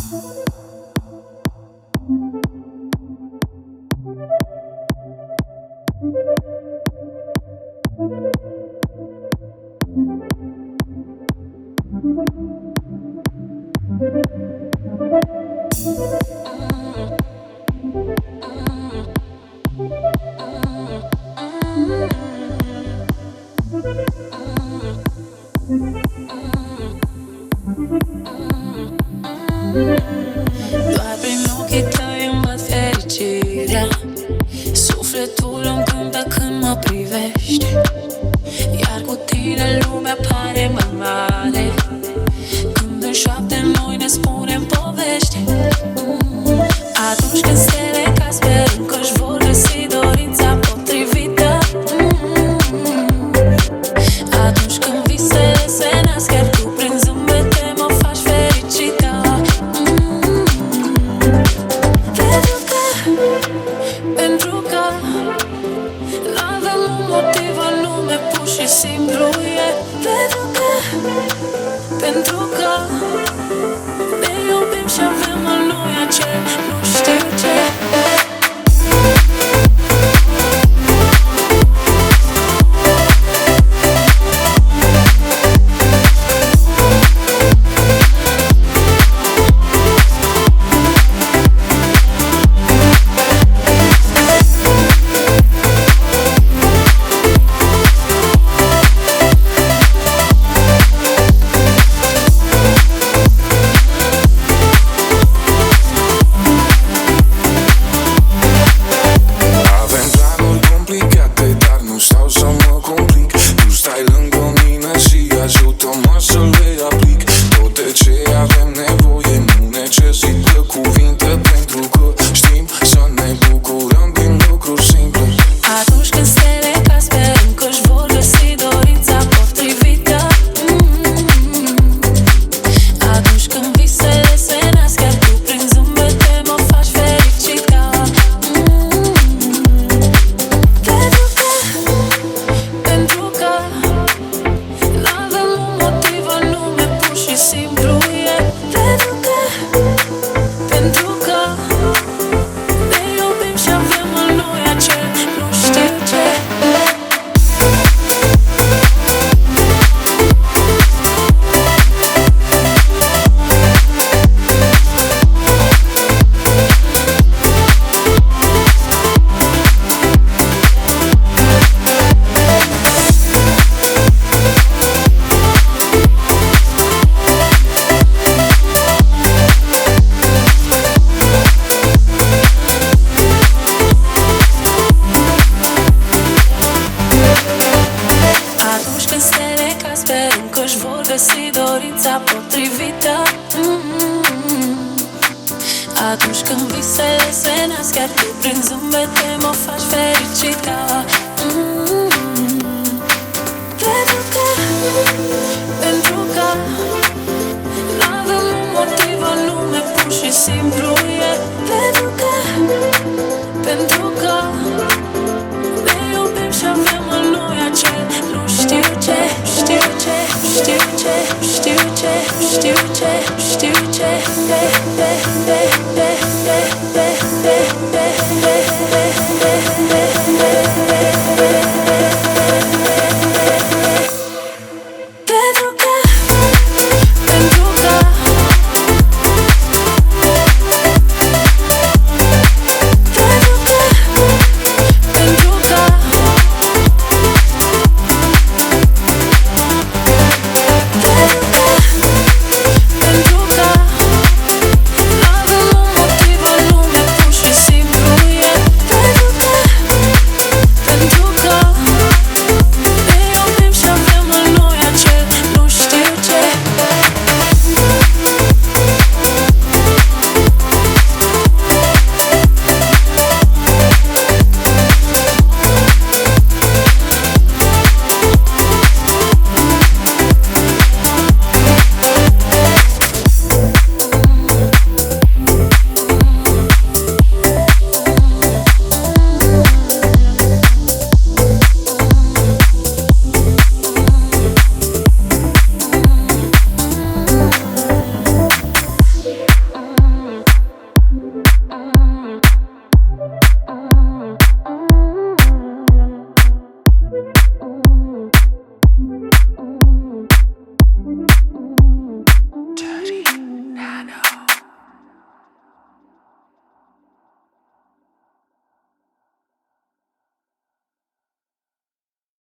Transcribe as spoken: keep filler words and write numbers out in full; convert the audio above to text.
Doar prin ochii tăi îmi văd fericirea. Sufletul îmi cântă când mă privești, iar cu tine lumea pare mai mare. Când în șoapte noi ne spunem povești. mm. Atunci când stele cad sperăm că-și vor găsi dorința potrivită. mm. Atunci când visele se nasc, iar tu prin zâmbete mă faci fericită. mm. Pentru că, pentru că n-avem un motiv în lume, pur și simplu e. Pentru că, pentru că ne iubim și avem în noi acel nu știu ce. Atunci când visele se nasc, iar tu prin zâmbete mă faci fericită. mm. Pentru că, pentru că n-avem un motiv în lume, pur și simplu e. Pentru că, pentru că ne iubim și avem în noi acel nu știu ce, știu ce, știu ce, știu ce, știu ce, știu ce, de, de, de, de.